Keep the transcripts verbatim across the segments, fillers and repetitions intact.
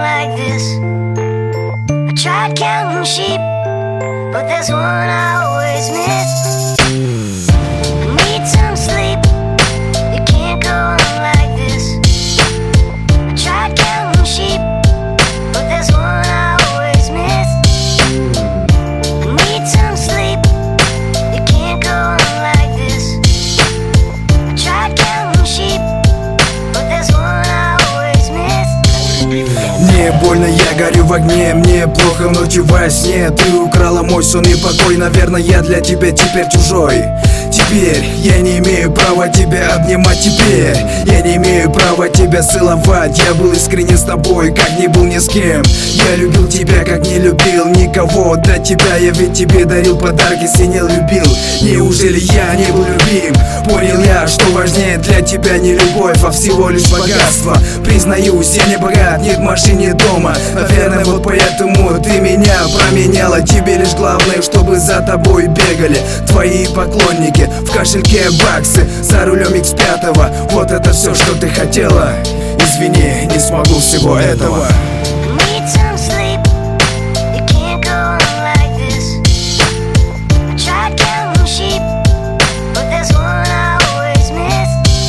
like this. I tried counting sheep, but there's one I always miss. I need some sleep. You can't go on like this. I tried counting sheep, but there's one I always miss. I need some sleep. You can't go on like this. I tried counting sheep, but there's one I always miss. Мне больно, я горю в огне, мне плохо ночью во сне. Ты украла мой сон и покой, наверное, я для тебя теперь чужой. Теперь я не имею права тебя обнимать. Теперь я не имею права тебя целовать. Я был искренен с тобой, как не был ни с кем. Я любил тебя, как не любил никого до тебя. Я ведь тебе дарил подарки, синел, любил. Неужели я не был любим? Понял я, что важнее для тебя не любовь, а всего лишь богатство. Признаюсь, я не богат, нет машин, нет дома. Наверное, вот поэтому ты меня променяла. Тебе лишь главное, чтобы за тобой бегали твои поклонники. В кошельке баксы, за рулем икс пять. Вот это все, что ты хотела. Извини, не смогу всего этого. Need some sleep. You can't go on like this. I tried counting sheep, but there's one I always miss.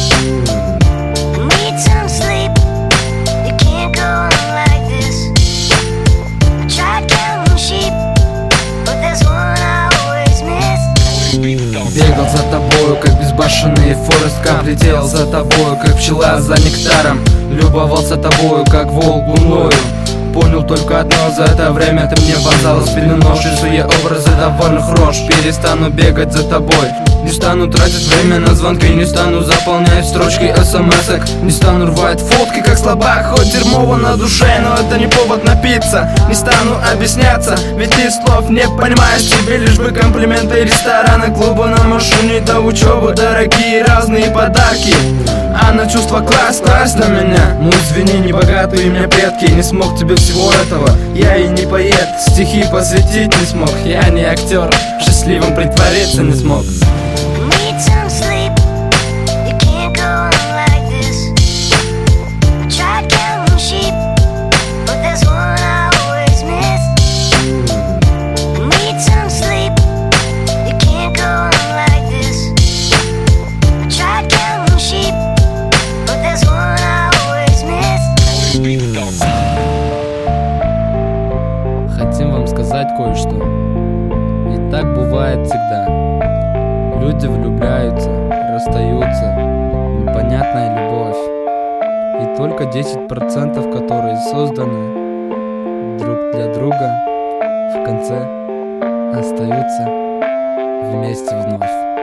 Need some sleep. You can't go on like this. I tried counting sheep, but there's one I always miss. Бегал за тобою, как безбашенный Форест Гамп. Летел за тобою, как пчела за нектаром. Любовался тобою, как волк луною. Понял только одно: за это время ты мне вонзалась в пелену. Рисуя образы довольных рож. Перестану бегать за тобой. Не стану тратить время на звонки, не стану заполнять строчки смс-ок. Не стану рвать фотки, как слабак. Хоть дерьмово на душе, но это не повод напиться. Не стану объясняться, ведь ты слов не понимаешь. Тебе лишь бы комплименты, рестораны, клубы на машине, до учебы, дорогие разные подарки. А на чувства класть, класть на меня. Ну извини, не богатые мне предки. Не смог тебе всего этого, я и не поэт. Стихи посвятить не смог, я не актер. Счастливым притвориться не смог. Need some sleep. You can't go on like this. I tried counting sheep, but there's one I always miss. Need some sleep. You can't go on like this. I tried counting sheep, but there's one I always miss. Хотим вам сказать кое-что. И так бывает всегда. Люди влюбляются, расстаются, непонятная любовь. И только десять процентов, которые созданы друг для друга, в конце остаются вместе вновь.